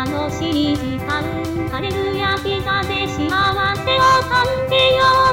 楽しい時間、ハレルヤピザで幸せを感じよう。